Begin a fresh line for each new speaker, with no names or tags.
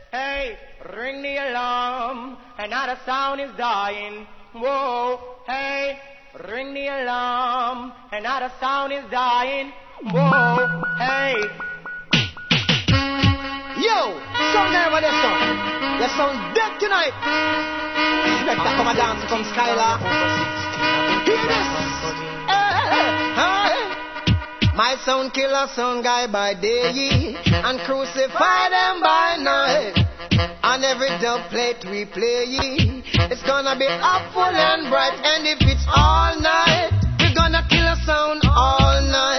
hey, ring the alarm, another sound is dying. Whoa, hey, ring the alarm, another sound is dying. Whoa, hey.
Yo, some guy over there, son. You sound dead tonight. Spectre come a dance from Skylar. Hear this. My sound killer, sound guy by day, and crucify them by night. On every dub plate we play, it's gonna be up full and bright. And if it's all night, we're gonna kill a sound all night.